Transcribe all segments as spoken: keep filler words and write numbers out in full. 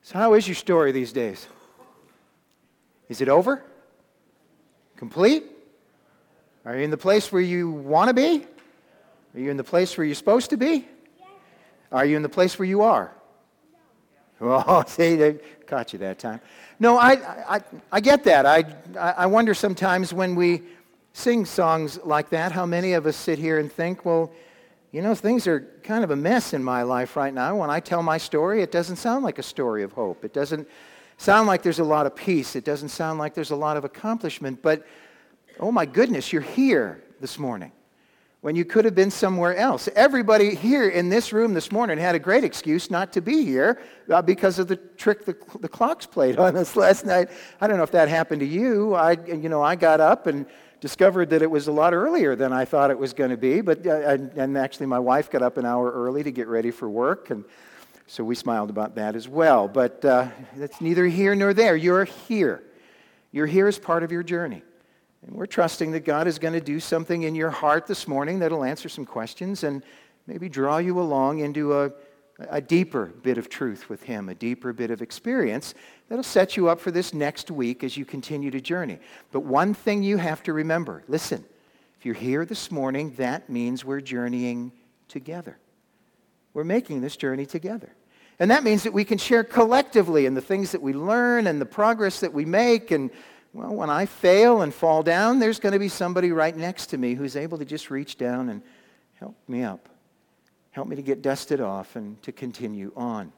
So how is your story these days? Is it over? Complete? Are you in the place where you want to be? Are you in the place where you're supposed to be? Are you in the place where you are? Oh, see, they caught you that time. No, I, I, I get that. I, I wonder sometimes when we sing songs like that, how many of us sit here and think, well, you know, things are kind of a mess in my life right now. When I tell my story, it doesn't sound like a story of hope. It doesn't sound like there's a lot of peace. It doesn't sound like there's a lot of accomplishment. But, oh my goodness, you're here this morning when you could have been somewhere else. Everybody here in this room this morning had a great excuse not to be here uh, because of the trick the, the clocks played on us last night. I don't know if that happened to you. I, you know, I got up and discovered that it was a lot earlier than I thought it was going to be. But uh, and, and actually, my wife got up an hour early to get ready for work, and so we smiled about that as well. But uh, that's neither here nor there. You're here. You're here as part of your journey. And we're trusting that God is going to do something in your heart this morning that'll answer some questions and maybe draw you along into a, a deeper bit of truth with Him, a deeper bit of experience that'll set you up for this next week as you continue to journey. But one thing you have to remember, listen, if you're here this morning, that means we're journeying together. We're making this journey together. And that means that we can share collectively in the things that we learn and the progress that we make. And well, when I fail and fall down, there's going to be somebody right next to me who's able to just reach down and help me up, help me to get dusted off and to continue on.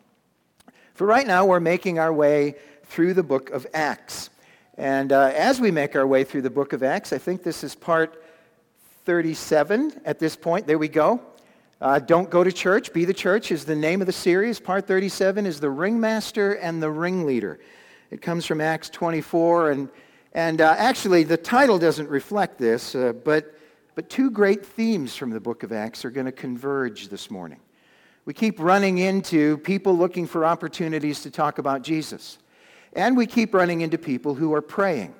For right now, we're making our way through the book of Acts. And uh, as we make our way through the book of Acts, I think this is part thirty-seven at this point. There we go. Uh, Don't Go to Church, Be the Church is the name of the series. Part thirty-seven is the ringmaster and the ringleader. It comes from Acts twenty-four, and and uh, actually the title doesn't reflect this, uh, but but two great themes from the book of Acts are going to converge this morning. We keep running into people looking for opportunities to talk about Jesus, and we keep running into people who are praying.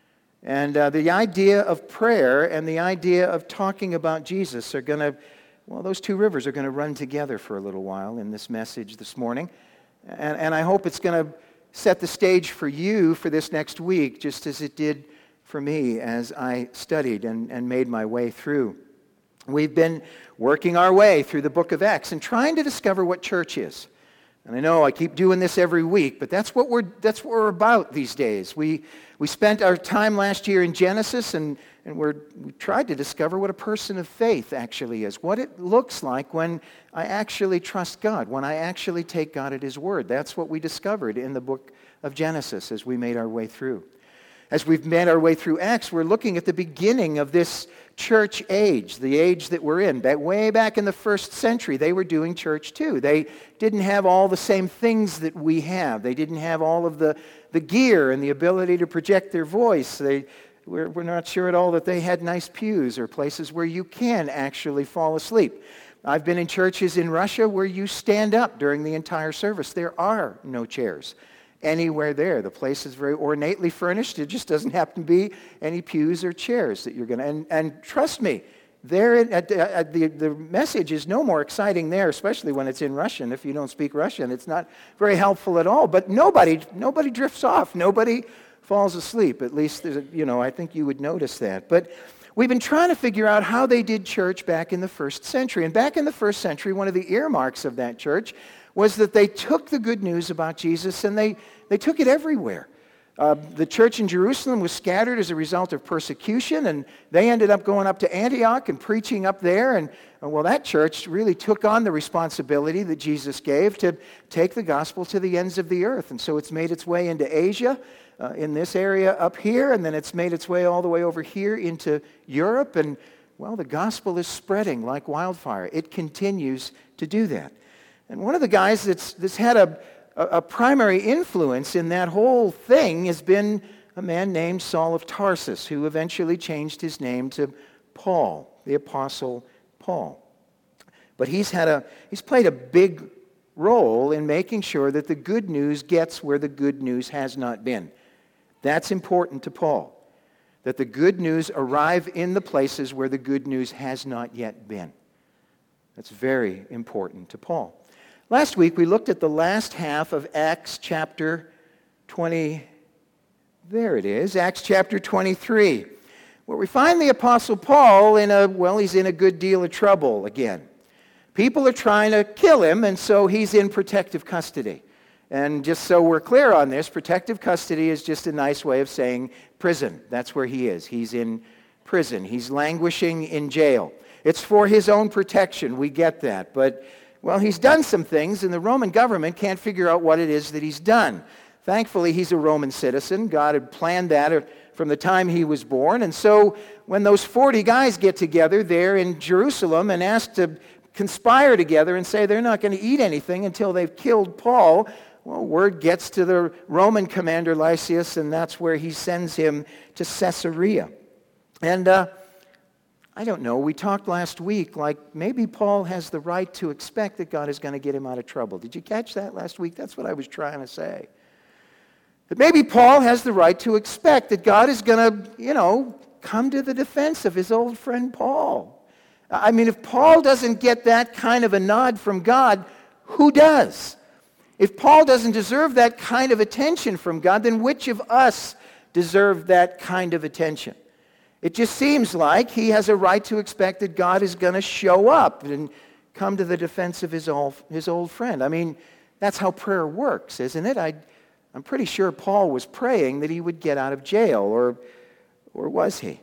And uh, the idea of prayer and the idea of talking about Jesus are going to, well, those two rivers are going to run together for a little while in this message this morning, and, and I hope it's going to set the stage for you for this next week, just as it did for me as I studied and, and made my way through. We've been working our way through the book of Acts and trying to discover what church is. And I know I keep doing this every week, but that's what we're that's what we're about these days. We we spent our time last year in Genesis, and, and we're, we tried to discover what a person of faith actually is, what it looks like when I actually trust God, when I actually take God at His word. That's what we discovered in the book of Genesis as we made our way through. As we've made our way through Acts, we're looking at the beginning of this church age, the age that we're in. Back, way back in the first century, they were doing church too. They didn't have all the same things that we have. They didn't have all of the, the gear and the ability to project their voice. They, we're, we're not sure at all that they had nice pews or places where you can actually fall asleep. I've been in churches in Russia where you stand up during the entire service. There are no chairs anywhere there. The place is very ornately furnished. It just doesn't happen to be any pews or chairs that you're going to... And, and trust me, there at, at the, the message is no more exciting there, especially when it's in Russian. If you don't speak Russian, it's not very helpful at all. But nobody nobody drifts off. Nobody falls asleep. At least, there's a, you know, I think you would notice that. But we've been trying to figure out how they did church back in the first century. And back in the first century, one of the earmarks of that church was that they took the good news about Jesus and they, they took it everywhere. Uh, the church in Jerusalem was scattered as a result of persecution, and they ended up going up to Antioch and preaching up there. And, uh, well, that church really took on the responsibility that Jesus gave to take the gospel to the ends of the earth. And so it's made its way into Asia, uh, in this area up here, and then it's made its way all the way over here into Europe. And, well, the gospel is spreading like wildfire. It continues to do that. And one of the guys that's, that's had a, a, a primary influence in that whole thing has been a man named Saul of Tarsus, who eventually changed his name to Paul, the Apostle Paul. But he's had a he's played a big role in making sure that the good news gets where the good news has not been. That's important to Paul, that the good news arrive in the places where the good news has not yet been. That's very important to Paul. Last week we looked at the last half of Acts chapter twenty. There it is, Acts chapter twenty-three, where we find the Apostle Paul in a, well, he's in a good deal of trouble again. People are trying to kill him, and so he's in protective custody. And just so we're clear on this, protective custody is just a nice way of saying prison. That's where he is. He's in prison. He's languishing in jail. It's for his own protection. We get that. But, well, he's done some things, and the Roman government can't figure out what it is that he's done. Thankfully, he's a Roman citizen. God had planned that from the time he was born. And so when those forty guys get together there in Jerusalem and ask to conspire together and say they're not going to eat anything until they've killed Paul, well, word gets to the Roman commander Lysias, and that's where he sends him to Caesarea. And uh, I don't know, we talked last week like maybe Paul has the right to expect that God is going to get him out of trouble. Did you catch that last week? That's what I was trying to say. That maybe Paul has the right to expect that God is going to, you know, come to the defense of his old friend Paul. I mean, if Paul doesn't get that kind of a nod from God, who does? If Paul doesn't deserve that kind of attention from God, then which of us deserve that kind of attention? It just seems like he has a right to expect that God is going to show up and come to the defense of his old, his old friend. I mean, that's how prayer works, isn't it? I, I'm pretty sure Paul was praying that he would get out of jail, or, or was he?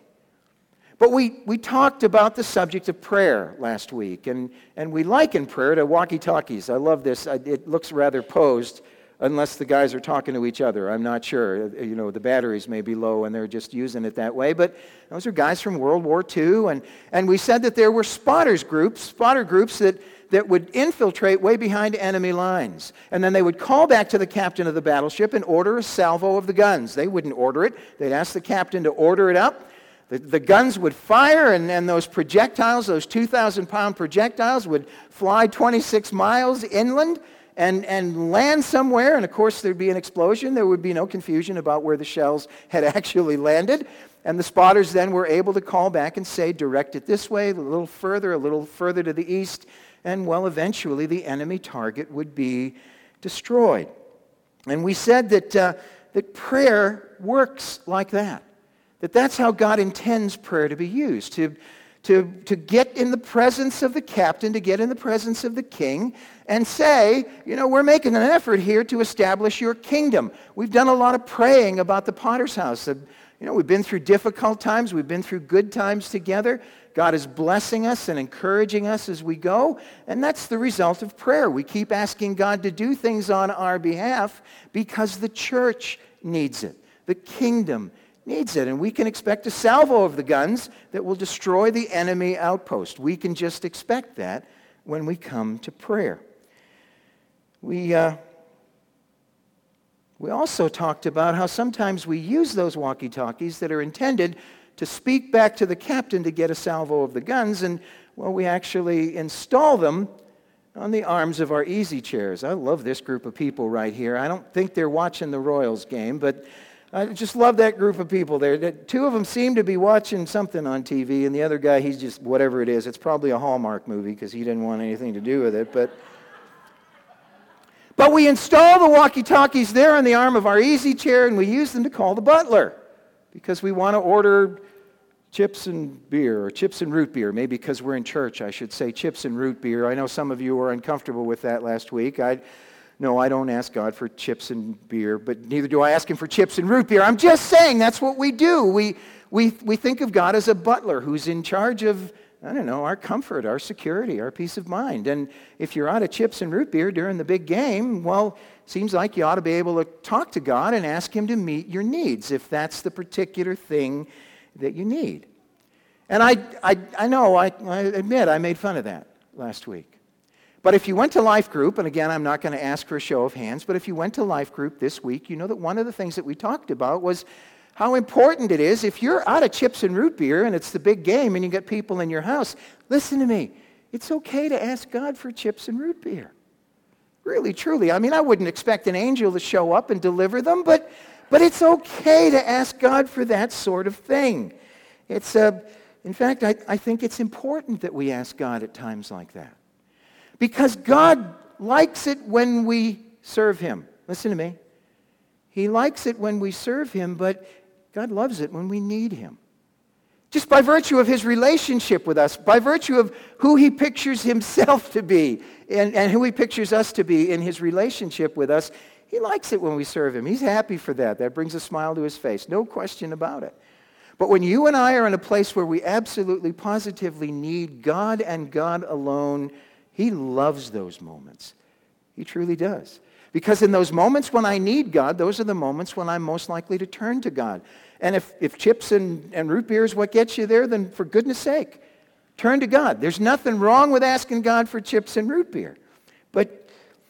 But we, we talked about the subject of prayer last week, and, and we liken prayer to walkie-talkies. I love this. It looks rather posed, unless the guys are talking to each other. I'm not sure. You know, the batteries may be low, and they're just using it that way. But those are guys from World War Two, and, and we said that there were spotters groups, spotter groups that, that would infiltrate way behind enemy lines. And then they would call back to the captain of the battleship and order a salvo of the guns. They wouldn't order it. They'd ask the captain to order it up. The, the guns would fire, and, and those projectiles, those two thousand pound projectiles, would fly twenty-six miles inland and, and land somewhere. And, of course, there'd be an explosion. There would be no confusion about where the shells had actually landed. And the spotters then were able to call back and say, direct it this way, a little further, a little further to the east. And, well, eventually the enemy target would be destroyed. And we said that, uh, that prayer works like that. That that's how God intends prayer to be used, to, to, to get in the presence of the captain, to get in the presence of the king, and say, you know, we're making an effort here to establish your kingdom. We've done a lot of praying about the Potter's house. You know, we've been through difficult times. We've been through good times together. God is blessing us and encouraging us as we go, and that's the result of prayer. We keep asking God to do things on our behalf because the church needs it. The kingdom needs it, and we can expect a salvo of the guns that will destroy the enemy outpost. We can just expect that when we come to prayer. We, uh, we also talked about how sometimes we use those walkie-talkies that are intended to speak back to the captain to get a salvo of the guns, and, well, we actually install them on the arms of our easy chairs. I love this group of people right here. I don't think they're watching the Royals game, but I just love that group of people there. Two of them seem to be watching something on T V, and the other guy, he's just whatever it is. It's probably a Hallmark movie because he didn't want anything to do with it. But, but we install the walkie-talkies there on the arm of our easy chair, and we use them to call the butler because we want to order chips and beer, or chips and root beer. Maybe because we're in church, I should say chips and root beer. I know some of you were uncomfortable with that last week. I No, I don't ask God for chips and beer, but neither do I ask him for chips and root beer. I'm just saying that's what we do. We, we, we think of God as a butler who's in charge of, I don't know, our comfort, our security, our peace of mind. And if you're out of chips and root beer during the big game, well, seems like you ought to be able to talk to God and ask him to meet your needs if that's the particular thing that you need. And I, I, I know, I, I admit, I made fun of that last week. But if you went to Life Group, and again, I'm not going to ask for a show of hands, but if you went to Life Group this week, you know that one of the things that we talked about was how important it is if you're out of chips and root beer and it's the big game and you get people in your house, listen to me, it's okay to ask God for chips and root beer. Really, truly. I mean, I wouldn't expect an angel to show up and deliver them, but, but it's okay to ask God for that sort of thing. It's a, in fact, I, I think it's important that we ask God at times like that. Because God likes it when we serve him. Listen to me. He likes it when we serve him, but God loves it when we need him. Just by virtue of his relationship with us, by virtue of who he pictures himself to be and, and who he pictures us to be in his relationship with us, he likes it when we serve him. He's happy for that. That brings a smile to his face. No question about it. But when you and I are in a place where we absolutely, positively need God and God alone, he loves those moments. He truly does. Because in those moments when I need God, those are the moments when I'm most likely to turn to God. And if, if chips and, and root beer is what gets you there, then for goodness sake, turn to God. There's nothing wrong with asking God for chips and root beer. But,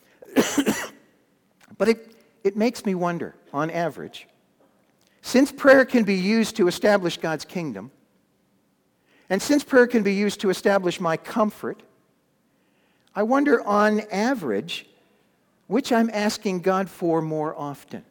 but it, it makes me wonder, on average, since prayer can be used to establish God's kingdom, and since prayer can be used to establish my comfort, I wonder, on average, which I'm asking God for more often.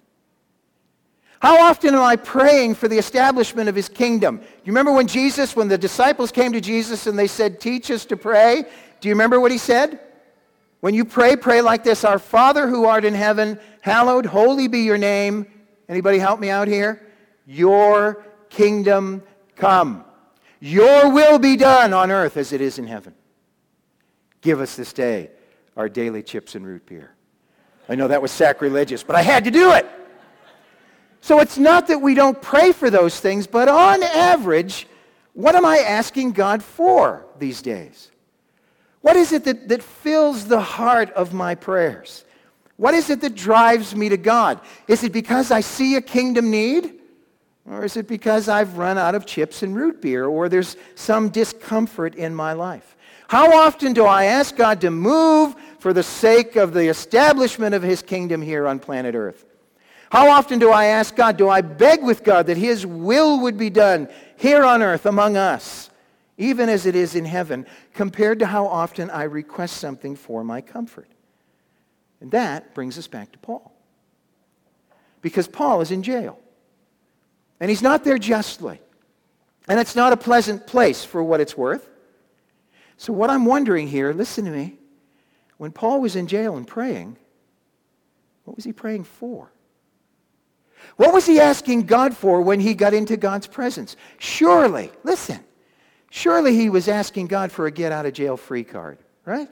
How often am I praying for the establishment of his kingdom? You remember when Jesus, when the disciples came to Jesus and they said, teach us to pray? Do you remember what he said? When you pray, pray like this: Our Father who art in heaven, hallowed, holy be your name. Anybody help me out here? Your kingdom come. Your will be done on earth as it is in heaven. Give us this day our daily chips and root beer. I know that was sacrilegious, but I had to do it. So it's not that we don't pray for those things, but on average, what am I asking God for these days? What is it that, that fills the heart of my prayers? What is it that drives me to God? Is it because I see a kingdom need? Or is it because I've run out of chips and root beer, or there's some discomfort in my life? How often do I ask God to move for the sake of the establishment of his kingdom here on planet Earth? How often do I ask God, do I beg with God that his will would be done here on earth among us, even as it is in heaven, compared to how often I request something for my comfort? And that brings us back to Paul. Because Paul is in jail. And he's not there justly. And it's not a pleasant place for what it's worth. So what I'm wondering here, listen to me, when Paul was in jail and praying, what was he praying for? What was he asking God for when he got into God's presence? Surely, listen, surely he was asking God for a get-out-of-jail-free card, right?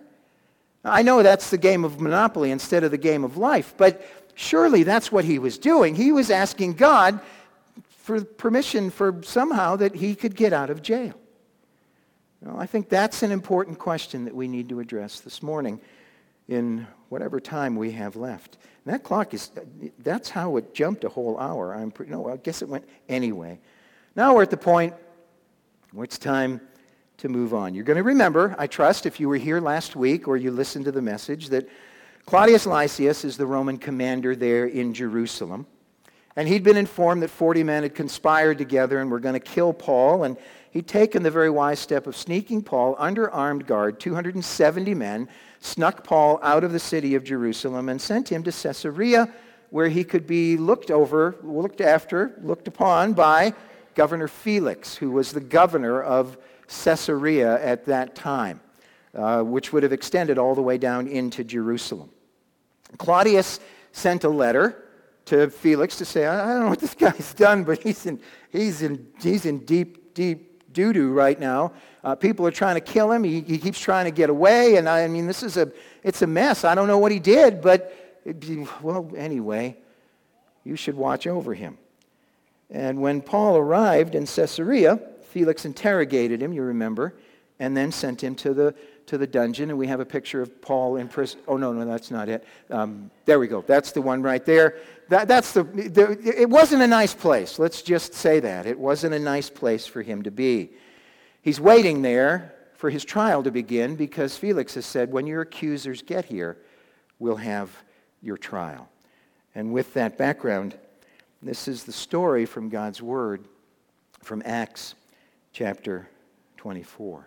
I know that's the game of Monopoly instead of the game of life, but surely that's what he was doing. He was asking God for permission for somehow that he could get out of jail. Well, I think that's an important question that we need to address this morning in whatever time we have left. And that clock is, that's how it jumped a whole hour. I'm pretty, no, I guess it went anyway. Now we're at the point where it's time to move on. You're going to remember, I trust, if you were here last week or you listened to the message, that Claudius Lysias is the Roman commander there in Jerusalem. And he'd been informed that forty men had conspired together and were going to kill Paul, and he'd taken the very wise step of sneaking Paul under armed guard, two hundred seventy men, snuck Paul out of the city of Jerusalem and sent him to Caesarea, where he could be looked over, looked after, looked upon by Governor Felix, who was the governor of Caesarea at that time, uh, which would have extended all the way down into Jerusalem. Claudius sent a letter to Felix to say, I don't know what this guy's done, but he's in, he's in, he's in deep, deep doo-doo right now. Uh, people are trying to kill him. He, he keeps trying to get away, and I, I mean, this is a, it's a mess. I don't know what he did, but, it, well, anyway, you should watch over him. And when Paul arrived in Caesarea, Felix interrogated him, you remember, and then sent him to the to the dungeon, and we have a picture of Paul in prison. Oh, no, no, that's not it. Um, there we go. That's the one right there. That, that's the, the. It wasn't a nice place. Let's just say that. It wasn't a nice place for him to be. He's waiting there for his trial to begin because Felix has said, when your accusers get here, we'll have your trial. And with that background, this is the story from God's Word from Acts chapter twenty-four.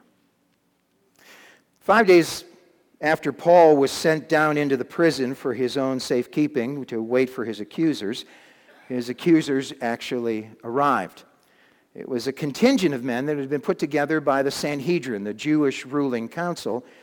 Five days after Paul was sent down into the prison for his own safekeeping to wait for his accusers, his accusers actually arrived. It was a contingent of men that had been put together by the Sanhedrin, the Jewish ruling council,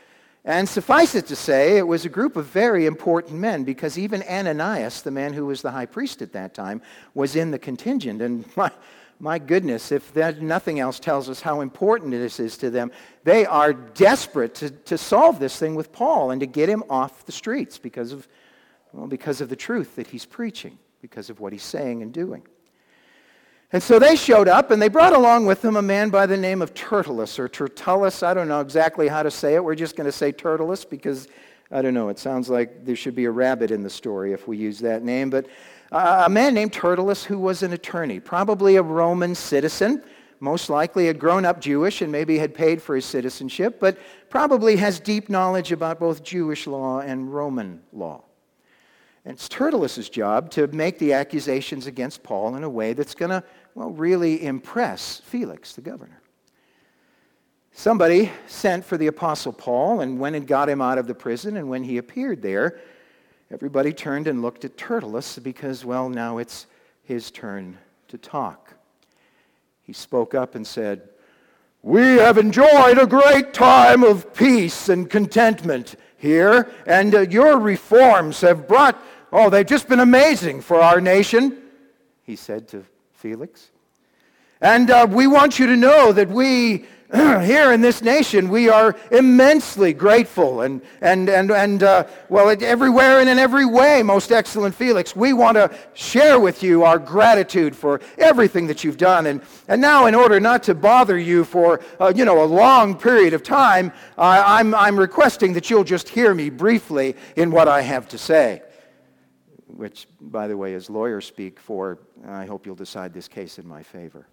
And suffice it to say, it was a group of very important men, because even Ananias, the man who was the high priest at that time, was in the contingent. And my, my goodness, if that nothing else tells us how important this is to them, they are desperate to, to solve this thing with Paul and to get him off the streets because of, well, because of the truth that he's preaching, because of what he's saying and doing. And so they showed up, and they brought along with them a man by the name of Tertullus, or Tertullus. I don't know exactly how to say it. We're just going to say Tertullus because, I don't know, it sounds like there should be a rabbit in the story if we use that name. But uh, a man named Tertullus who was an attorney, probably a Roman citizen, most likely had grown up Jewish and maybe had paid for his citizenship, but probably has deep knowledge about both Jewish law and Roman law. And it's Tertullus' job to make the accusations against Paul in a way that's going to, well, really impress Felix, the governor. Somebody sent for the Apostle Paul and went and got him out of the prison, and when he appeared there, everybody turned and looked at Tertullus because, well, now it's his turn to talk. He spoke up and said, "We have enjoyed a great time of peace and contentment here, and uh, your reforms have brought, oh, they've just been amazing for our nation," he said to Felix. "And uh, we want you to know that we, here in this nation, we are immensely grateful and, and, and, and uh, well, everywhere and in every way, most excellent Felix, we want to share with you our gratitude for everything that you've done. And, and now, in order not to bother you for, uh, you know, a long period of time, uh, I'm, I'm requesting that you'll just hear me briefly in what I have to say." Which, by the way, is lawyer speak for, I hope you'll decide this case in my favor.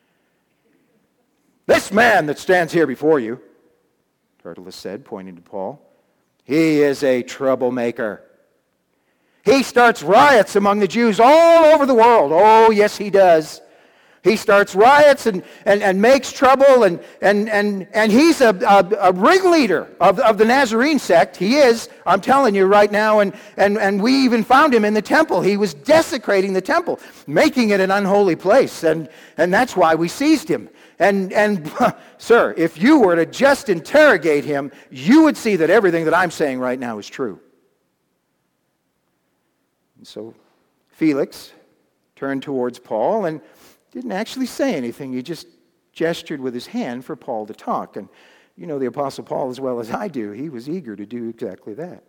"This man that stands here before you," Tertullus said, pointing to Paul, "he is a troublemaker. He starts riots among the Jews all over the world. Oh, yes, he does. He starts riots and, and, and makes trouble, and, and, and, and he's a, a, a ringleader of, of the Nazarene sect. He is, I'm telling you right now, and, and, and we even found him in the temple. He was desecrating the temple, making it an unholy place, and, and that's why we seized him. And, and sir, if you were to just interrogate him, you would see that everything that I'm saying right now is true." And so Felix turned towards Paul and didn't actually say anything. He just gestured with his hand for Paul to talk. And you know the Apostle Paul as well as I do. He was eager to do exactly that.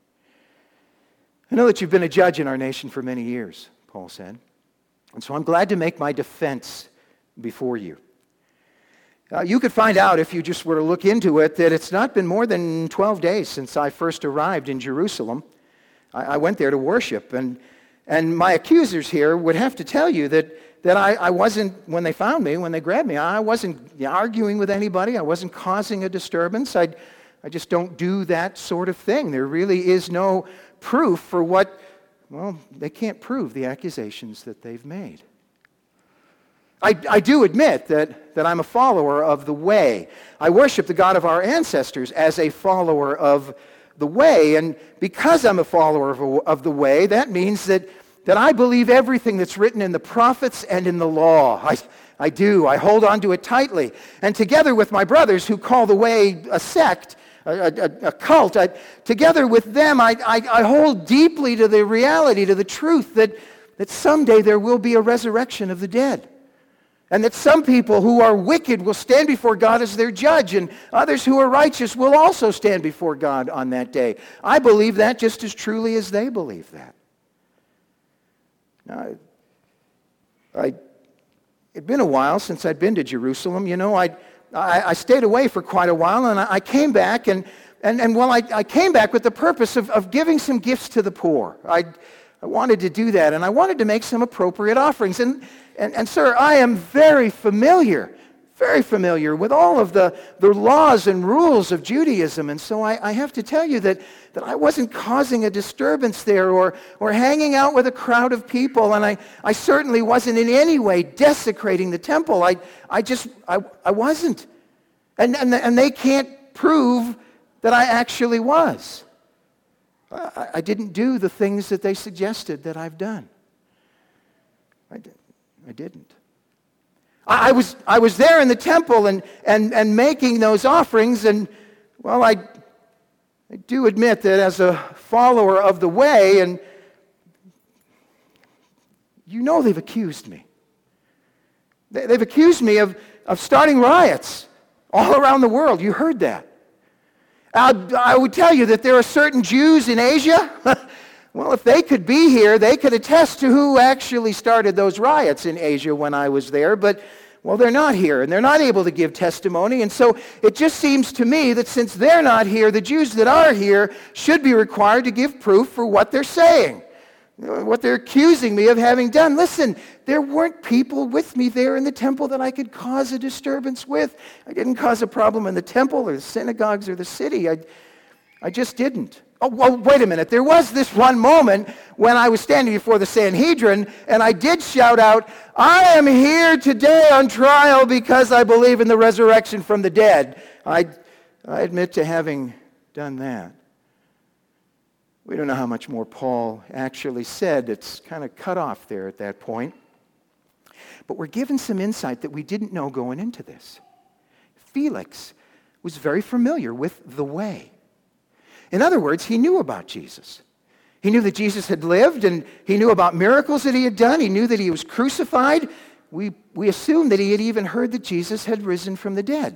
"I know that you've been a judge in our nation for many years," Paul said. "And so I'm glad to make my defense before you. Uh, you could find out, if you just were to look into it, that it's not been more than twelve days since I first arrived in Jerusalem. I, I went there to worship, and, and my accusers here would have to tell you that that I, I wasn't, when they found me, when they grabbed me, I wasn't arguing with anybody. I wasn't causing a disturbance. I, I just don't do that sort of thing. There really is no proof for what, well, they can't prove the accusations that they've made. I, I do admit that, that I'm a follower of the way. I worship the God of our ancestors as a follower of the way. And because I'm a follower of, of the way, that means that that I believe everything that's written in the prophets and in the law. I, I do. I hold on to it tightly. And together with my brothers who call the way a sect, a, a, a cult, I, together with them, I, I, I hold deeply to the reality, to the truth that, that someday there will be a resurrection of the dead. And that some people who are wicked will stand before God as their judge, and others who are righteous will also stand before God on that day. I believe that just as truly as they believe that. Now, I, it'd been a while since I'd been to Jerusalem. You know, I, I, I stayed away for quite a while, and I, I came back, and, and, and well, I, I came back with the purpose of, of giving some gifts to the poor. I, I wanted to do that, and I wanted to make some appropriate offerings. And, and, and sir, I am very familiar, very familiar with all of the, the laws and rules of Judaism, and so I, I have to tell you that, that I wasn't causing a disturbance there or, or hanging out with a crowd of people, and I, I certainly wasn't in any way desecrating the temple. I, I just, I, I wasn't. And, and, and they can't prove that I actually was. I, I didn't do the things that they suggested that I've done. I, did, I didn't. I was I was there in the temple and, and, and making those offerings, and, well, I I do admit that as a follower of the way, and you know they've accused me. They've accused me of, of starting riots all around the world. You heard that. I, I would tell you that there are certain Jews in Asia. Well, if they could be here, they could attest to who actually started those riots in Asia when I was there. But, well, they're not here, and they're not able to give testimony. And so it just seems to me that since they're not here, the Jews that are here should be required to give proof for what they're saying, what they're accusing me of having done. Listen, there weren't people with me there in the temple that I could cause a disturbance with. I didn't cause a problem in the temple or the synagogues or the city. I, I just didn't. Oh, well, wait a minute. There was this one moment when I was standing before the Sanhedrin, and I did shout out, "I am here today on trial because I believe in the resurrection from the dead." I, I admit to having done that. We don't know how much more Paul actually said. It's kind of cut off there at that point. But we're given some insight that we didn't know going into this. Felix was very familiar with the way. In other words, he knew about Jesus. He knew that Jesus had lived, and he knew about miracles that he had done. He knew that he was crucified. We, we assume that he had even heard that Jesus had risen from the dead.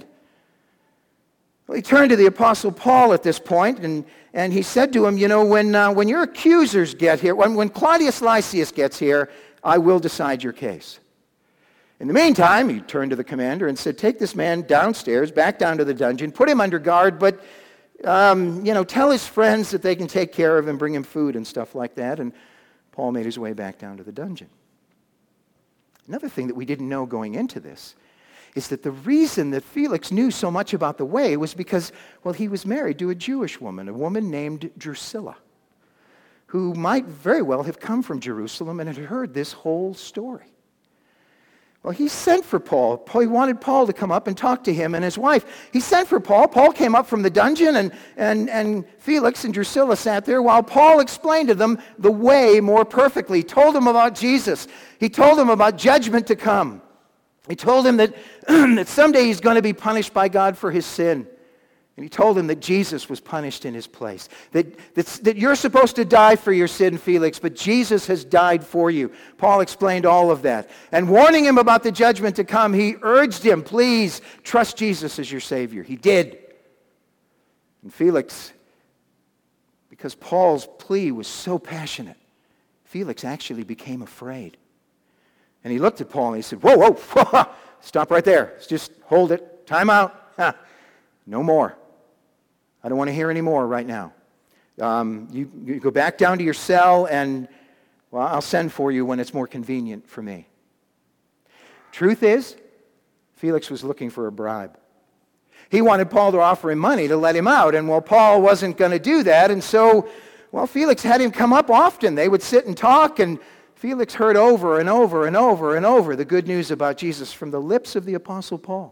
Well, he turned to the Apostle Paul at this point, and, and he said to him, you know, when, uh, when your accusers get here, when, when Claudius Lysias gets here, I will decide your case. In the meantime, he turned to the commander and said, take this man downstairs, back down to the dungeon, put him under guard, but, um, you know, tell his friends that they can take care of him, bring him food and stuff like that. And Paul made his way back down to the dungeon. Another thing that we didn't know going into this is that the reason that Felix knew so much about the way was because, well, he was married to a Jewish woman, a woman named Drusilla, who might very well have come from Jerusalem and had heard this whole story. Well, he sent for Paul. He wanted Paul to come up and talk to him and his wife. He sent for Paul. Paul came up from the dungeon, and, and, and Felix and Drusilla sat there while Paul explained to them the way more perfectly. He told them about Jesus. He told them about judgment to come. He told him that, that someday he's going to be punished by God for his sin. And he told him that Jesus was punished in his place. That, that, that you're supposed to die for your sin, Felix, but Jesus has died for you. Paul explained all of that. And warning him about the judgment to come, he urged him, please trust Jesus as your Savior. He did. And Felix, because Paul's plea was so passionate, Felix actually became afraid. And he looked at Paul and he said, whoa, whoa, whoa, stop right there. Just hold it. Time out. Ha. No more. I don't want to hear any more right now. Um, you, you go back down to your cell and, well, I'll send for you when it's more convenient for me. Truth is, Felix was looking for a bribe. He wanted Paul to offer him money to let him out, and well, Paul wasn't going to do that, and so, well, Felix had him come up often. They would sit and talk, and Felix heard over and over and over and over the good news about Jesus from the lips of the Apostle Paul.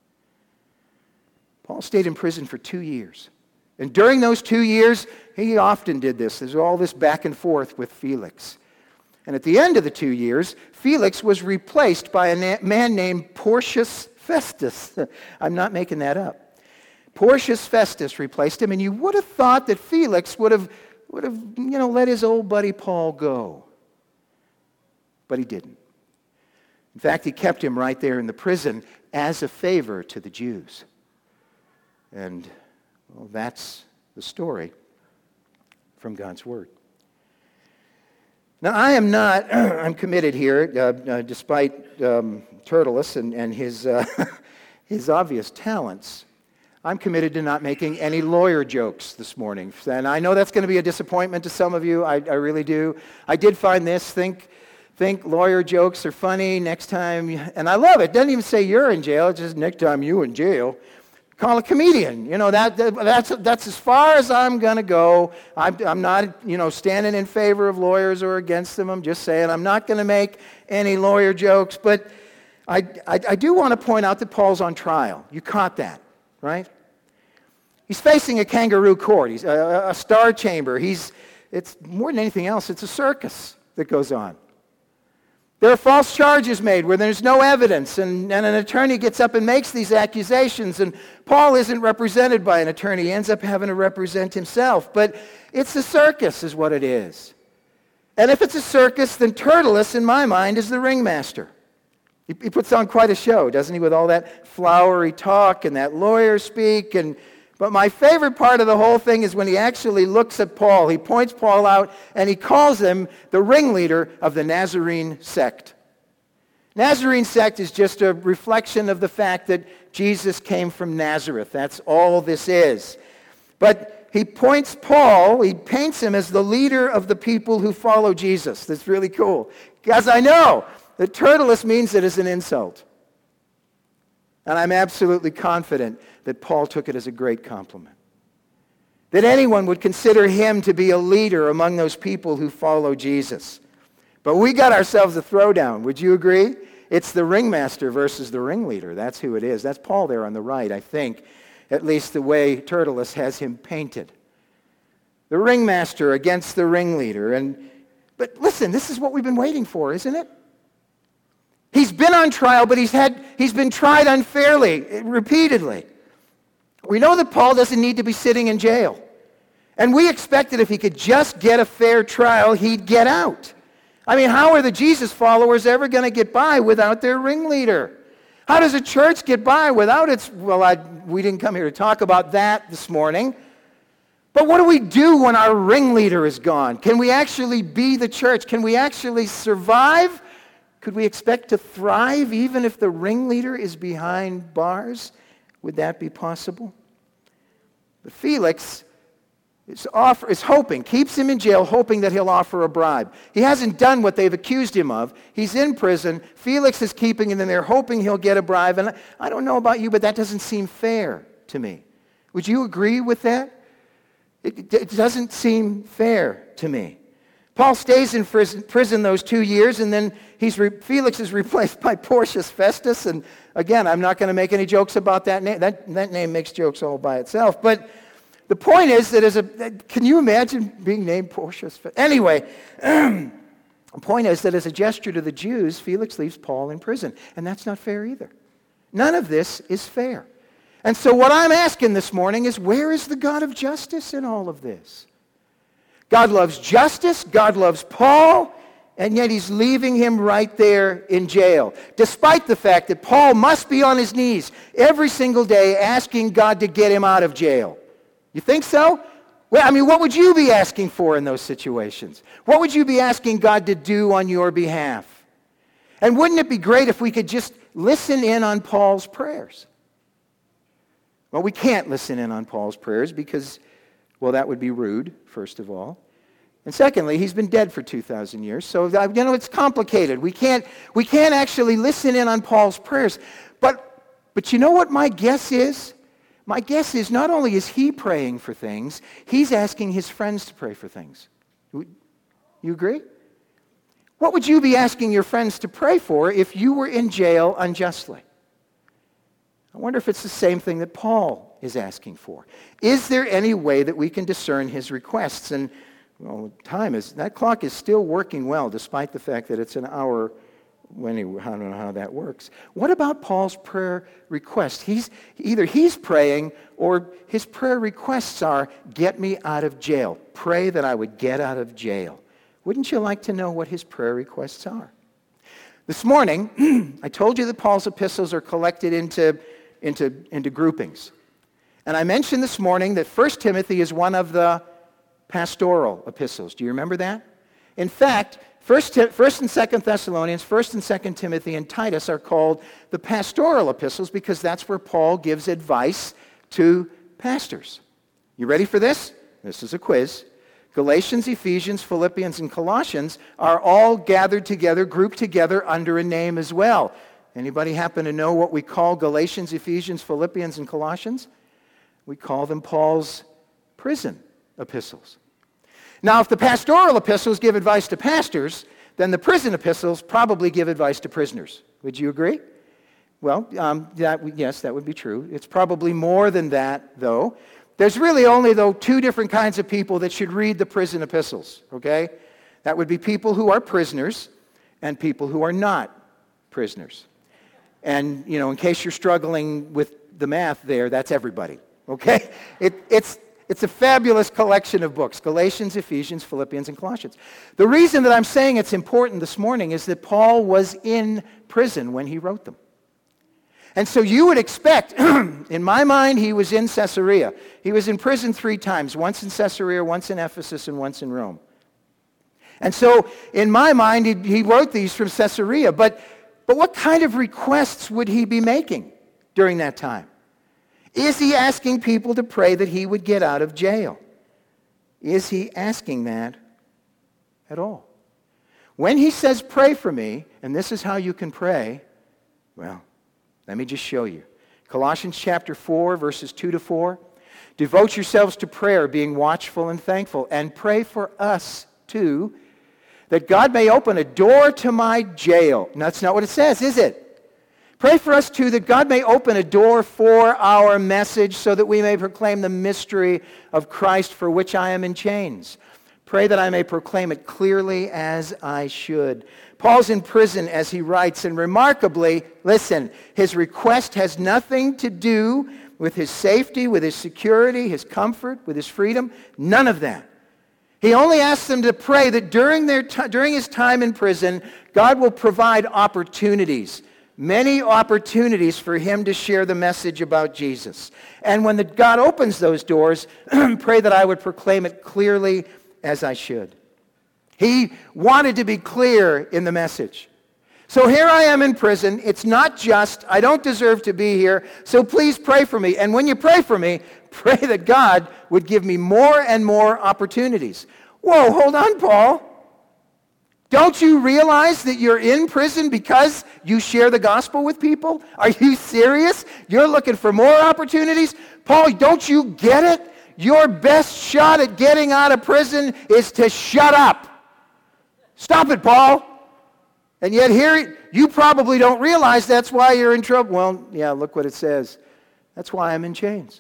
Paul stayed in prison for two years. And during those two years, he often did this. There's all this back and forth with Felix. And at the end of the two years, Felix was replaced by a na- man named Porcius Festus. I'm not making that up. Porcius Festus replaced him, and you would have thought that Felix would have, would have, you know, let his old buddy Paul go. But he didn't. In fact, he kept him right there in the prison as a favor to the Jews. And, well, that's the story from God's Word. Now, I am not, I'm committed here, uh, uh, despite um, Tertullus and, and his, uh, his obvious talents. I'm committed to not making any lawyer jokes this morning. And I know that's going to be a disappointment to some of you. I, I really do. I did find this, think, think lawyer jokes are funny next time. You, and I love it. It doesn't even say you're in jail. It's just next time you in jail. Call a comedian. You know, that, that that's that's as far as I'm going to go. I'm, I'm not, you know, standing in favor of lawyers or against them. I'm just saying I'm not going to make any lawyer jokes. But I, I, I do want to point out that Paul's on trial. You caught that, right? He's facing a kangaroo court. He's a, a star chamber. He's, it's more than anything else, it's a circus that goes on. There are false charges made where there's no evidence, and, and an attorney gets up and makes these accusations, and Paul isn't represented by an attorney. He ends up having to represent himself. But it's a circus is what it is. And if it's a circus, then Tertullus, in my mind, is the ringmaster. He, he puts on quite a show, doesn't he, with all that flowery talk and that lawyer speak. And But my favorite part of the whole thing is when he actually looks at Paul. He points Paul out, and he calls him the ringleader of the Nazarene sect. Nazarene sect is just a reflection of the fact that Jesus came from Nazareth. That's all this is. But he points Paul, he paints him as the leader of the people who follow Jesus. That's really cool. Because I know that Tertullus means it as an insult. And I'm absolutely confident that Paul took it as a great compliment. That anyone would consider him to be a leader among those people who follow Jesus. But we got ourselves a throwdown. Would you agree? It's the ringmaster versus the ringleader. That's who it is. That's Paul there on the right, I think. At least the way Tertullus has him painted. The ringmaster against the ringleader. And but listen, this is what we've been waiting for, isn't it? He's been on trial, but he's had he's been tried unfairly, repeatedly. We know that Paul doesn't need to be sitting in jail. And we expected if he could just get a fair trial, he'd get out. I mean, how are the Jesus followers ever going to get by without their ringleader? How does a church get by without its... Well, I, we didn't come here to talk about that this morning. But what do we do when our ringleader is gone? Can we actually be the church? Can we actually survive? Could we expect to thrive even if the ringleader is behind bars? Would that be possible? But Felix is, offer, is hoping, keeps him in jail, hoping that he'll offer a bribe. He hasn't done what they've accused him of. He's in prison. Felix is keeping him in there, hoping he'll get a bribe. And I don't know about you, but that doesn't seem fair to me. Would you agree with that? It, it doesn't seem fair to me. Paul stays in prison those two years, and then he's re- Felix is replaced by Porcius Festus. And again, I'm not going to make any jokes about that name. That, that name makes jokes all by itself. But the point is that as a, can you imagine being named Porcius Festus? Anyway, the point is that as a gesture to the Jews, Felix leaves Paul in prison. And that's not fair either. None of this is fair. And so what I'm asking this morning is, where is the God of justice in all of this? God loves justice, God loves Paul, and yet he's leaving him right there in jail, despite the fact that Paul must be on his knees every single day asking God to get him out of jail. You think so? Well, I mean, what would you be asking for in those situations? What would you be asking God to do on your behalf? And wouldn't it be great if we could just listen in on Paul's prayers? Well, we can't listen in on Paul's prayers because, well, that would be rude, first of all. And secondly, he's been dead for two thousand years, so, you know, it's complicated. We can't, we can't actually listen in on Paul's prayers. But, but you know what my guess is? My guess is not only is he praying for things, he's asking his friends to pray for things. You agree? What would you be asking your friends to pray for if you were in jail unjustly? I wonder if it's the same thing that Paul is asking for. Is there any way that we can discern his requests? And, well, time is, that clock is still working well, despite the fact that it's an hour. Anyway, I don't know how that works. What about Paul's prayer request? He's, either he's praying or his prayer requests are, get me out of jail. Pray that I would get out of jail. Wouldn't you like to know what his prayer requests are? This morning, I told you that Paul's epistles are collected into Into, into groupings. And I mentioned this morning that First Timothy is one of the pastoral epistles. Do you remember that? In fact, First, First and Second Thessalonians, First and Second Timothy, and Titus are called the pastoral epistles because that's where Paul gives advice to pastors. You ready for this? This is a quiz. Galatians, Ephesians, Philippians, and Colossians are all gathered together, grouped together under a name as well. Anybody happen to know what we call Galatians, Ephesians, Philippians, and Colossians? We call them Paul's prison epistles. Now, if the pastoral epistles give advice to pastors, then the prison epistles probably give advice to prisoners. Would you agree? Well, um, that, yes, that would be true. It's probably more than that, though. There's really only, though, two different kinds of people that should read the prison epistles, okay? That would be people who are prisoners, and people who are not prisoners. And, you know, in case you're struggling with the math there, that's everybody, okay? It, it's, it's a fabulous collection of books, Galatians, Ephesians, Philippians, and Colossians. The reason that I'm saying it's important this morning is that Paul was in prison when he wrote them. And so you would expect, in my mind, he was in Caesarea. He was in prison three times, once in Caesarea, once in Ephesus, and once in Rome. And so, in my mind, he, he wrote these from Caesarea. But, but what kind of requests would he be making during that time? Is he asking people to pray that he would get out of jail? Is he asking that at all? When he says, pray for me, and this is how you can pray, well, let me just show you. Colossians chapter four, verses two to four. Devote yourselves to prayer, being watchful and thankful, and pray for us too, that God may open a door to my jail. No, that's not what it says, is it? Pray for us too, that God may open a door for our message, so that we may proclaim the mystery of Christ, for which I am in chains. Pray that I may proclaim it clearly as I should. Paul's in prison as he writes, and remarkably, listen, his request has nothing to do with his safety, with his security, his comfort, with his freedom. None of that. He only asks them to pray that during, their t- during his time in prison, God will provide opportunities, many opportunities for him to share the message about Jesus. And when the, God opens those doors, pray that I would proclaim it clearly as I should. He wanted to be clear in the message. So here I am in prison. It's not just, I don't deserve to be here, so please pray for me. And when you pray for me, pray that God would give me more and more opportunities. Whoa, hold on, Paul. Don't you realize that you're in prison because you share the gospel with people? Are you serious? You're looking for more opportunities? Paul, don't you get it? Your best shot at getting out of prison is to shut up. Stop it, Paul. And yet here, you probably don't realize that's why you're in trouble. Well, yeah, look what it says. That's why I'm in chains.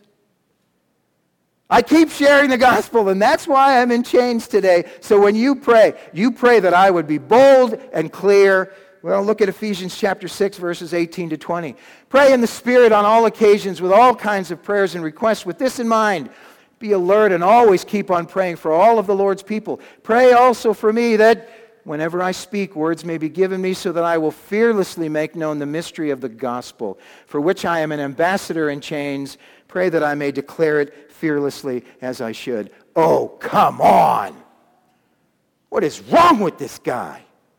I keep sharing the gospel, and that's why I'm in chains today. So when you pray, you pray that I would be bold and clear. Well, look at Ephesians chapter six, verses eighteen to twenty. Pray in the Spirit on all occasions with all kinds of prayers and requests. With this in mind, be alert and always keep on praying for all of the Lord's people. Pray also for me that whenever I speak, words may be given me so that I will fearlessly make known the mystery of the gospel, for which I am an ambassador in chains. Pray that I may declare it fearlessly as I should. Oh, come on. What is wrong with this guy?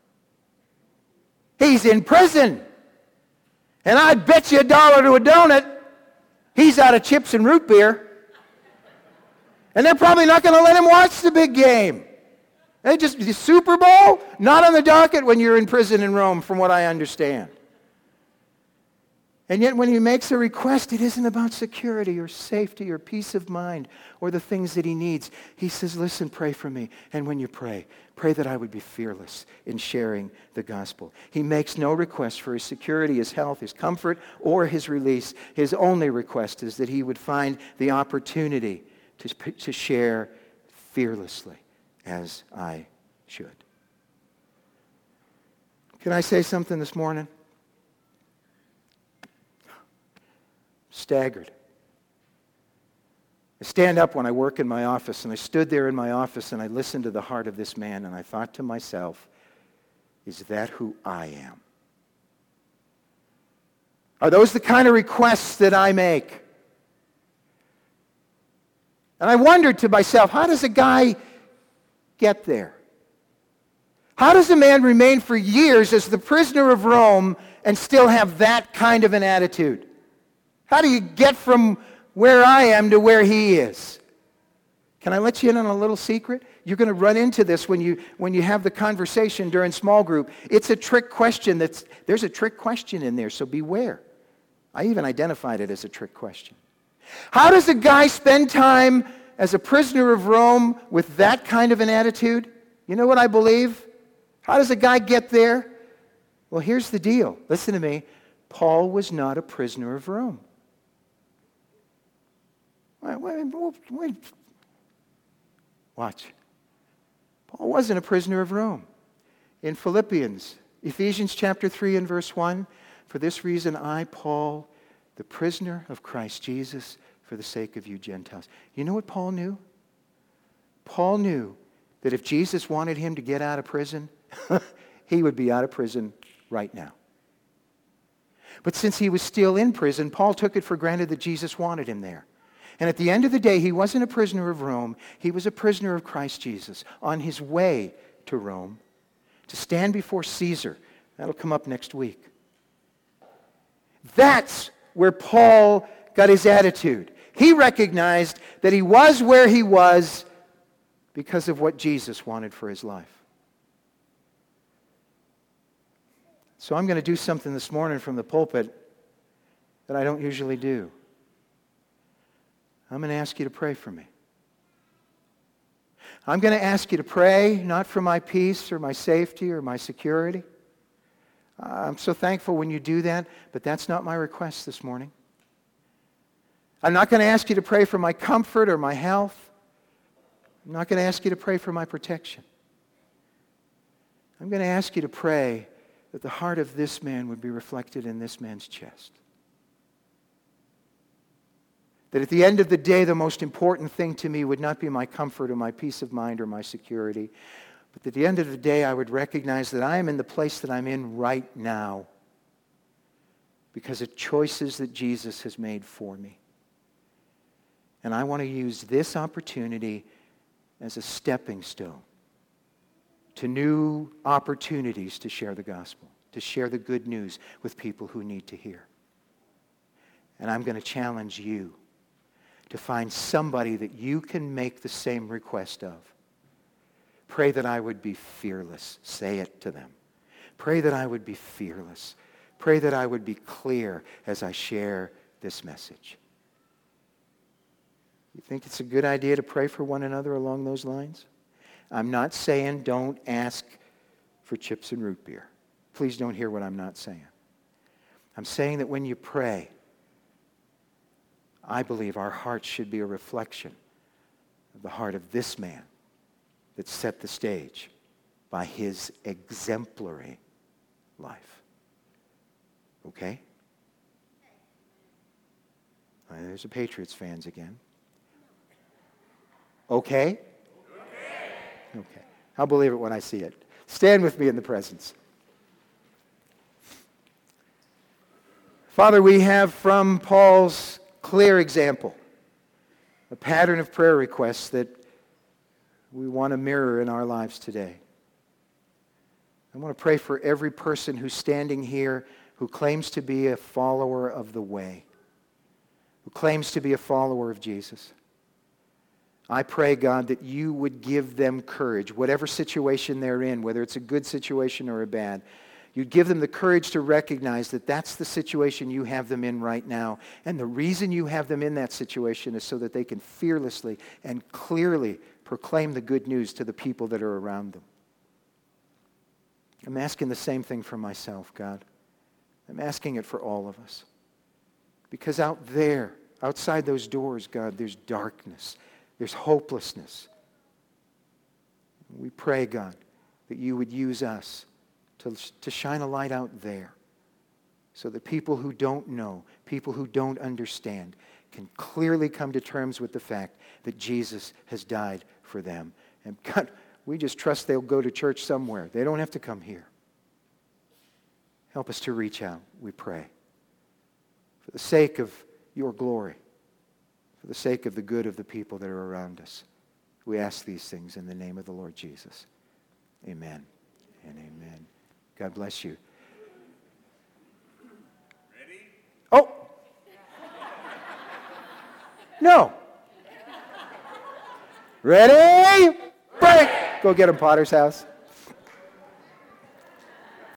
He's in prison. And I bet you a dollar to a donut, he's out of chips and root beer. And they're probably not going to let him watch the big game. They just, the Super Bowl, not on the docket when you're in prison in Rome, from what I understand. And yet when he makes a request, it isn't about security or safety or peace of mind or the things that he needs. He says, listen, pray for me. And when you pray, pray that I would be fearless in sharing the gospel. He makes no request for his security, his health, his comfort, or his release. His only request is that he would find the opportunity to, to share fearlessly as I should. Can I say something this morning? Staggered. I stand up when I work in my office, and I stood there in my office and I listened to the heart of this man, and I thought to myself, is that who I am? Are those the kind of requests that I make? And I wondered to myself, how does a guy get there? How does a man remain for years as the prisoner of Rome and still have that kind of an attitude? How do you get from where I am to where he is? Can I let you in on a little secret? You're going to run into this when you when you have the conversation during small group. It's a trick question. That's there's a trick question in there, so beware. I even identified it as a trick question. How does a guy spend time as a prisoner of Rome with that kind of an attitude? You know what I believe? How does a guy get there? Well, here's the deal. Listen to me. Paul was not a prisoner of Rome. Wait, wait, wait. Watch. Paul wasn't a prisoner of Rome. In Philippians Ephesians chapter three and verse one, for this reason I, Paul, the prisoner of Christ Jesus, for the sake of you Gentiles. You know what Paul knew? Paul knew that if Jesus wanted him to get out of prison, he would be out of prison right now. But since he was still in prison, Paul took it for granted that Jesus wanted him there. And at the end of the day, he wasn't a prisoner of Rome. He was a prisoner of Christ Jesus on his way to Rome to stand before Caesar. That'll come up next week. That's where Paul got his attitude. He recognized that he was where he was because of what Jesus wanted for his life. So I'm going to do something this morning from the pulpit that I don't usually do. I'm going to ask you to pray for me. I'm going to ask you to pray, not for my peace or my safety or my security. I'm so thankful when you do that, but that's not my request this morning. I'm not going to ask you to pray for my comfort or my health. I'm not going to ask you to pray for my protection. I'm going to ask you to pray that the heart of this man would be reflected in this man's chest. That at the end of the day, the most important thing to me would not be my comfort or my peace of mind or my security, but at the end of the day, I would recognize that I am in the place that I'm in right now because of choices that Jesus has made for me. And I want to use this opportunity as a stepping stone to new opportunities to share the gospel, to share the good news with people who need to hear. And I'm going to challenge you to find somebody that you can make the same request of. Pray that I would be fearless. Say it to them. Pray that I would be fearless. Pray that I would be clear as I share this message. You think it's a good idea to pray for one another along those lines? I'm not saying don't ask for chips and root beer. Please don't hear what I'm not saying. I'm saying that when you pray, I believe our hearts should be a reflection of the heart of this man that set the stage by his exemplary life. Okay? Uh, there's the Patriots fans again. Okay? Okay. Okay. I'll believe it when I see it. Stand with me in the presence. Father, we have from Paul's clear example a pattern of prayer requests that we want to mirror in our lives today. I want to pray for every person who's standing here who claims to be a follower of the way, who claims to be a follower of Jesus. I pray, God, that you would give them courage, whatever situation they're in, whether it's a good situation or a bad. You'd give them the courage to recognize that that's the situation you have them in right now. And the reason you have them in that situation is so that they can fearlessly and clearly proclaim the good news to the people that are around them. I'm asking the same thing for myself, God. I'm asking it for all of us. Because out there, outside those doors, God, there's darkness. There's hopelessness. We pray, God, that you would use us to, to shine a light out there so that people who don't know, people who don't understand, can clearly come to terms with the fact that Jesus has died for them. And God, we just trust they'll go to church somewhere. They don't have to come here. Help us to reach out, we pray. For the sake of your glory, for the sake of the good of the people that are around us, we ask these things in the name of the Lord Jesus. Amen and amen. God bless you. Ready? Oh! No. Ready? Break! Go get him, Potter's house.